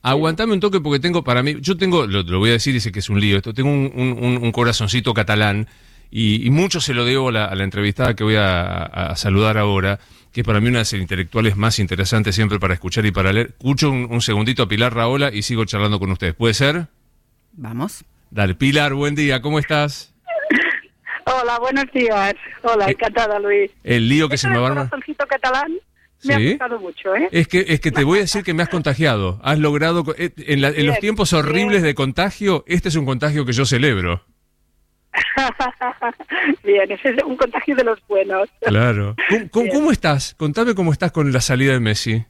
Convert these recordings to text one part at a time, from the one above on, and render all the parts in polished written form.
Aguantame un toque porque tengo, para mí, yo tengo, lo voy a decir y sé que es un lío esto, tengo un corazoncito catalán y mucho se lo debo a la entrevistada que voy a saludar ahora, que es para mí una de las intelectuales más interesantes siempre para escuchar y para leer. Escucho un segundito a Pilar Rahola y sigo charlando con ustedes. ¿Puede ser? Vamos. Dale, Pilar, buen día, ¿cómo estás? Hola, buenos días. Hola, encantada, Luis. El lío que se me va a armar. El corazoncito catalán me ha gustado mucho, ¿eh? Es que te voy a decir que me has contagiado. Has logrado, en los tiempos horribles de contagio, este es un contagio que yo celebro. Bien, ese es un contagio de los buenos. Claro. ¿Cómo estás? Contame cómo estás con la salida de Messi.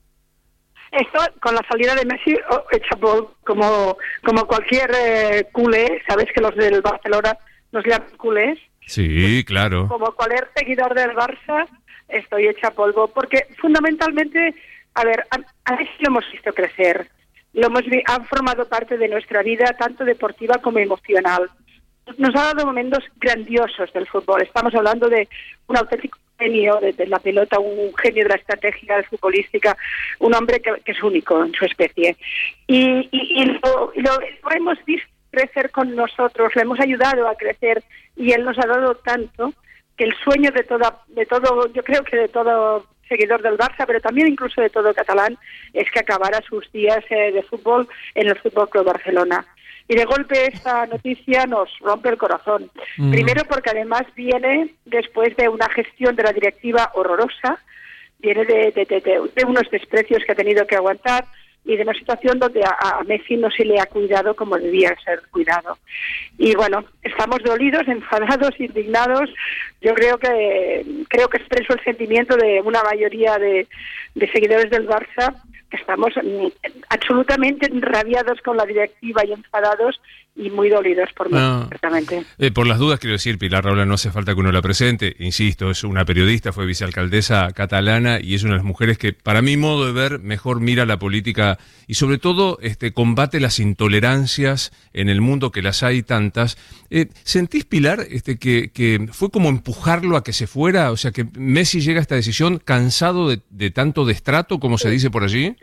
Esto, con la salida de Messi, hecha como cualquier culé, sabes que los del Barcelona nos llaman culés. Sí, claro. Como cualquier seguidor del Barça, estoy hecha polvo, porque fundamentalmente, a Messi lo hemos visto crecer, han formado parte de nuestra vida, tanto deportiva como emocional. Nos ha dado momentos grandiosos del fútbol. Estamos hablando de un auténtico genio de la pelota, un genio de la estrategia futbolística, un hombre que es único en su especie. Y lo hemos visto crecer con nosotros, le hemos ayudado a crecer y él nos ha dado tanto que el sueño de todo, yo creo que de todo seguidor del Barça, pero también incluso de todo catalán, es que acabara sus días de fútbol en el Fútbol Club Barcelona. Y de golpe esta noticia nos rompe el corazón. Primero porque además viene después de una gestión de la directiva horrorosa, viene de unos desprecios que ha tenido que aguantar y de una situación donde a Messi no se le ha cuidado como debía ser cuidado. Y bueno, estamos dolidos, enfadados, indignados. Yo creo que expreso el sentimiento de una mayoría de seguidores del Barça, que estamos absolutamente enrabiados con la directiva y enfadados y muy dolidos por mí, exactamente. Por las dudas, quiero decir, Pilar Rahola no hace falta que uno la presente, insisto, es una periodista, fue vicealcaldesa catalana y es una de las mujeres que, para mi modo de ver, mejor mira la política y sobre todo combate las intolerancias en el mundo, que las hay tantas. ¿Sentís, Pilar, que fue como empujarlo a que se fuera? O sea, que Messi llega a esta decisión cansado de tanto destrato, como se dice por allí.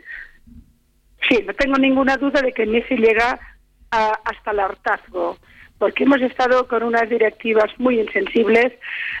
Sí, no tengo ninguna duda de que Messi llega hasta el hartazgo, porque hemos estado con unas directivas muy insensibles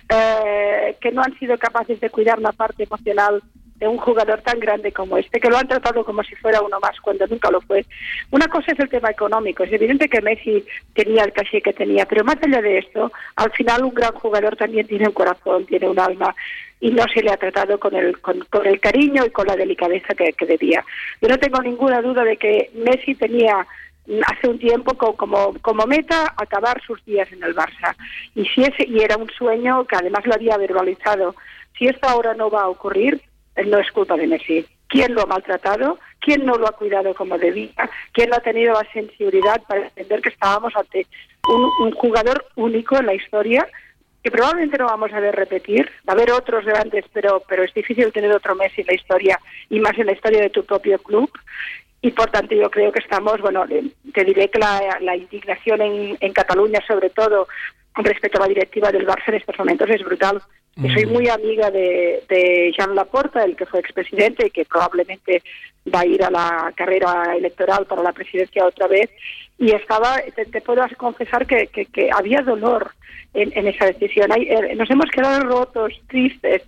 que no han sido capaces de cuidar la parte emocional de un jugador tan grande como que lo han tratado como si fuera uno más cuando nunca lo fue. Una cosa es el tema económico, es evidente que Messi tenía el caché que tenía, pero más allá de esto, al final un gran jugador también tiene un corazón, tiene un alma, y no se le ha tratado con el cariño y con la delicadeza que debía. Yo no tengo ninguna duda de que Messi tenía hace un tiempo como meta acabar sus días en el Barça, y era un sueño que además lo había verbalizado. Si esto ahora no va a ocurrir, no es culpa de Messi. ¿Quién lo ha maltratado? ¿Quién no lo ha cuidado como debía? ¿Quién no ha tenido la sensibilidad para entender que estábamos ante un jugador único en la historia, que probablemente no vamos a ver repetir? Va a haber otros grandes, pero es difícil tener otro Messi en la historia, y más en la historia de tu propio club. Y por tanto yo creo que estamos, te diré que la indignación en Cataluña, sobre todo con respecto a la directiva del Barça en estos momentos, es brutal. Yo soy muy amiga de Joan Laporta, el que fue expresidente y que probablemente va a ir a la carrera electoral para la presidencia otra vez, y te puedo confesar que había dolor en esa decisión. Nos hemos quedado rotos, tristes,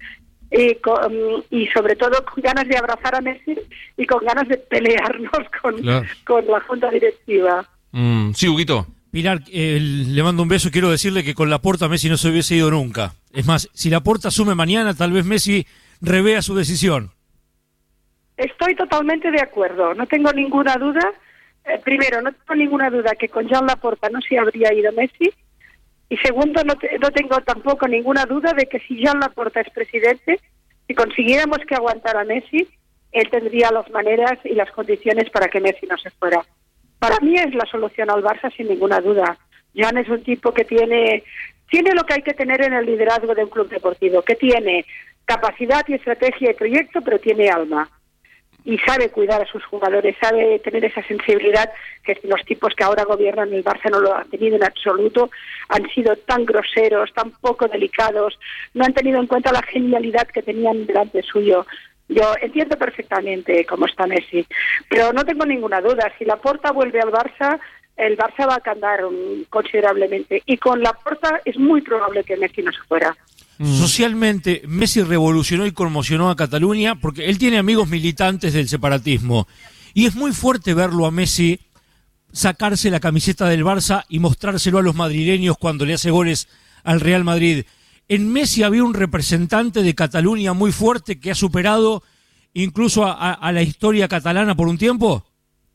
y sobre todo con ganas de abrazar a Messi y con ganas de pelearnos con la junta directiva. Sí, Huguito. Pilar, le mando un beso. Quiero decirle que con Laporta Messi no se hubiese ido nunca. Es más, si Laporta asume mañana, tal vez Messi revea su decisión. Estoy totalmente de acuerdo. No tengo ninguna duda. Primero, no tengo ninguna duda que con Joan Laporta no se habría ido Messi. Y segundo, no tengo tampoco ninguna duda de que si Joan Laporta es presidente, si consiguiéramos que aguantara a Messi, él tendría las maneras y las condiciones para que Messi no se fuera. Para mí es la solución al Barça, sin ninguna duda. Joan es un tipo que tiene lo que hay que tener en el liderazgo de un club deportivo, que tiene capacidad y estrategia y proyecto, pero tiene alma. Y sabe cuidar a sus jugadores, sabe tener esa sensibilidad que los tipos que ahora gobiernan el Barça no lo han tenido en absoluto. Han sido tan groseros, tan poco delicados, no han tenido en cuenta la genialidad que tenían delante suyo. Yo entiendo perfectamente cómo está Messi, pero no tengo ninguna duda. Si Laporta vuelve al Barça, el Barça va a cambiar considerablemente. Y con Laporta es muy probable que Messi no se fuera. Socialmente, Messi revolucionó y conmocionó a Cataluña porque él tiene amigos militantes del separatismo. Y es muy fuerte verlo a Messi sacarse la camiseta del Barça y mostrárselo a los madrileños cuando le hace goles al Real Madrid. En Messi había un representante de Cataluña muy fuerte que ha superado incluso a la historia catalana por un tiempo.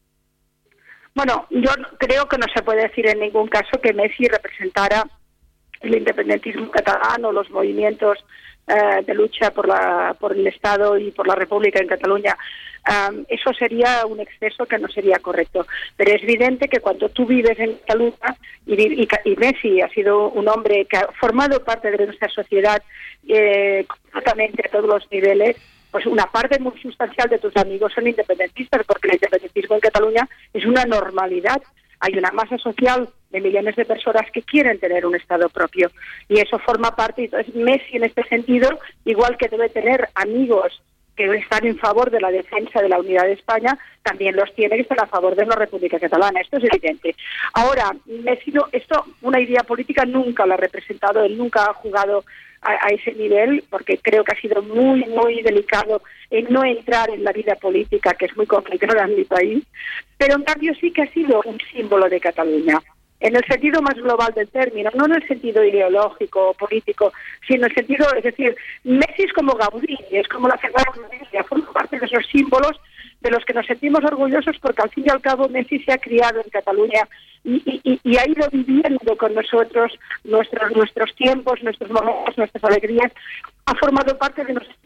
Bueno, yo creo que no se puede decir en ningún caso que Messi representara el independentismo catalán o los movimientos de lucha por el Estado y por la República en Cataluña. Eso sería un exceso que no sería correcto. Pero es evidente que cuando tú vives en Cataluña, y Messi ha sido un hombre que ha formado parte de nuestra sociedad completamente a todos los niveles, pues una parte muy sustancial de tus amigos son independentistas, porque el independentismo en Cataluña es una normalidad. Hay una masa social de millones de personas que quieren tener un Estado propio y eso forma parte. Entonces Messi en este sentido, igual que debe tener amigos que están en favor de la defensa de la unidad de España, también los tiene que estar a favor de la República Catalana. Esto es evidente. Ahora, Messi, una idea política nunca la ha representado, él nunca ha jugado a ese nivel, porque creo que ha sido muy, muy delicado en no entrar en la vida política, que es muy complicada en mi país, pero en cambio sí que ha sido un símbolo de Cataluña, en el sentido más global del término, no en el sentido ideológico o político, sino en el sentido, es decir, Messi es como Gaudí, es como la Sagrada Familia, forma parte de esos símbolos de los que nos sentimos orgullosos, porque al fin y al cabo Messi se ha criado en Cataluña y ha ido viviendo con nosotros nuestros tiempos, nuestros momentos, nuestras alegrías, ha formado parte de nosotros.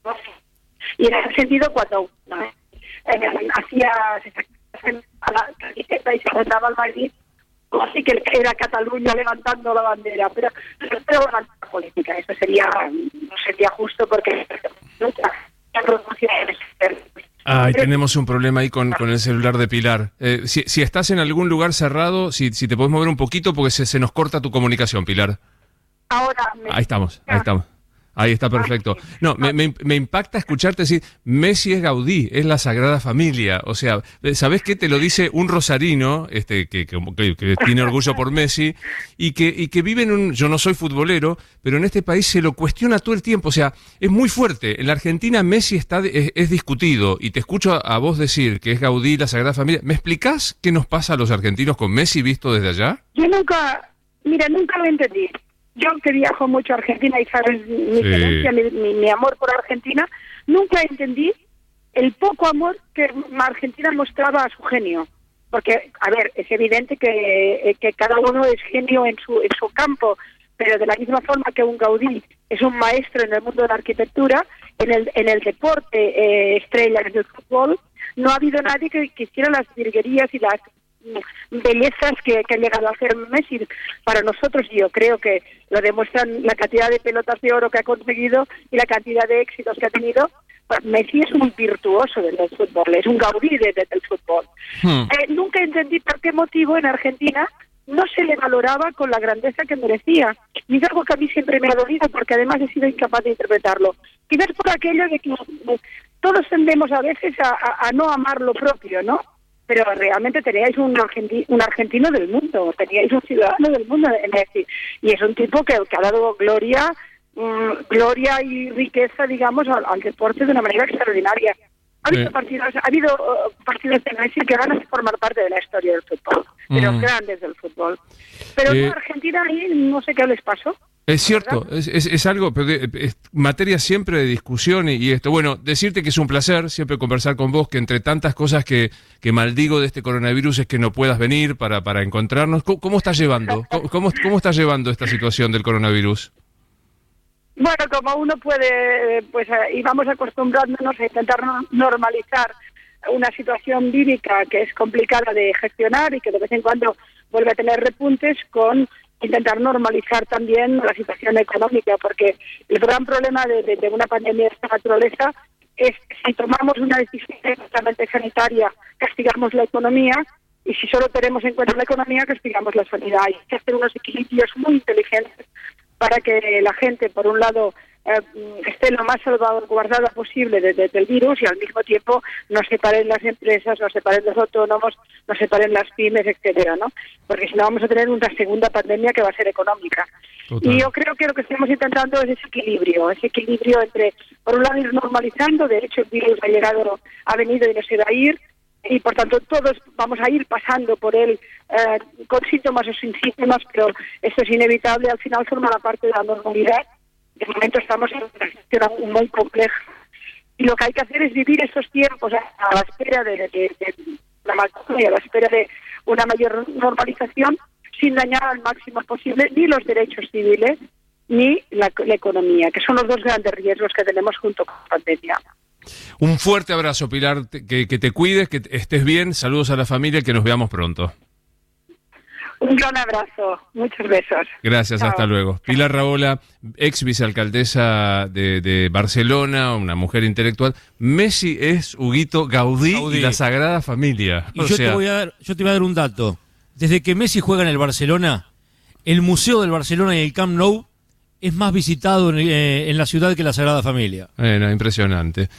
Y en ese sentido, cuando a la camiseta y se rentaba al Madrid, así que era Cataluña levantando la bandera, pero la política, eso no sería justo, porque Ay, tenemos un problema ahí con el celular de Pilar. Si estás en algún lugar cerrado, si te podés mover un poquito, porque se nos corta tu comunicación, Pilar. Ahora Ahí estamos. Ahí está perfecto. No, me impacta escucharte decir, Messi es Gaudí, es la Sagrada Familia. O sea, ¿sabés qué? Te lo dice un rosarino, que tiene orgullo por Messi, y que vive yo no soy futbolero, pero en este país se lo cuestiona todo el tiempo. O sea, es muy fuerte. En la Argentina Messi es discutido, y te escucho a vos decir que es Gaudí, la Sagrada Familia. ¿Me explicás qué nos pasa a los argentinos con Messi visto desde allá? Yo nunca lo entendí. Yo que viajo mucho a Argentina y sabes mi amor por Argentina, nunca entendí el poco amor que Argentina mostraba a su genio. Porque, a ver, es evidente que cada uno es genio en su campo, pero de la misma forma que un Gaudí es un maestro en el mundo de la arquitectura, en el deporte estrella, en el fútbol, no ha habido nadie que quisiera las virguerías y las bellezas que ha llegado a hacer Messi. Para nosotros, yo creo que lo demuestran la cantidad de pelotas de oro que ha conseguido y la cantidad de éxitos que ha tenido. Messi es un virtuoso del fútbol, es un Gaudí del fútbol. Nunca entendí por qué motivo en Argentina no se le valoraba con la grandeza que merecía. Y es algo que a mí siempre me ha dolido, porque además he sido incapaz de interpretarlo. Quizás por aquello de que todos tendemos a veces a no amar lo propio, ¿no? Pero realmente teníais un argentino del mundo, teníais un ciudadano del mundo en Messi, y es un tipo que ha dado gloria y riqueza, digamos, al deporte de una manera extraordinaria. Ha habido partidos de Messi que van a formar parte de la historia del fútbol, de los grandes del fútbol. Pero en Argentina ahí no sé qué les pasó. Es cierto, es algo, pero es materia siempre de discusión y esto. Bueno, decirte que es un placer siempre conversar con vos, que entre tantas cosas que maldigo de este coronavirus es que no puedas venir para encontrarnos. ¿Cómo estás llevando? ¿Cómo estás llevando esta situación del coronavirus? Bueno, como uno puede, pues y vamos acostumbrándonos a intentar normalizar una situación vírica que es complicada de gestionar y que de vez en cuando vuelve a tener repuntes, con intentar normalizar también la situación económica, porque el gran problema de una pandemia de esta naturaleza es que si tomamos una decisión estrictamente sanitaria, castigamos la economía, y si solo tenemos en cuenta la economía, castigamos la sanidad. Hay que hacer unos equilibrios muy inteligentes para que la gente, por un lado, esté lo más salvaguardada posible del virus y al mismo tiempo no se paren las empresas, no se paren los autónomos, no se paren las pymes, etcétera, ¿no? Porque si no vamos a tener una segunda pandemia que va a ser económica. Total. Y yo creo que lo que estamos intentando es ese equilibrio entre, por un lado, ir normalizando. De hecho, el virus ha venido y no se va a ir, y por tanto todos vamos a ir pasando por él con síntomas o sin síntomas, pero esto es inevitable, al final forma parte de la normalidad. De momento estamos en una situación muy compleja y lo que hay que hacer es vivir estos tiempos a la espera de la vacuna y a la espera de una mayor normalización, sin dañar al máximo posible ni los derechos civiles ni la economía, que son los dos grandes riesgos que tenemos junto con la pandemia. Un fuerte abrazo, Pilar, que te cuides, que estés bien, saludos a la familia, que nos veamos pronto. Un gran abrazo, muchos besos. Gracias, chao. Hasta luego. Pilar Rahola, ex vicealcaldesa de Barcelona, una mujer intelectual. Messi es Huguito Gaudí y la Sagrada Familia. Y yo te voy a dar un dato. Desde que Messi juega en el Barcelona, el Museo del Barcelona y el Camp Nou es más visitado en la ciudad que la Sagrada Familia. Bueno, impresionante.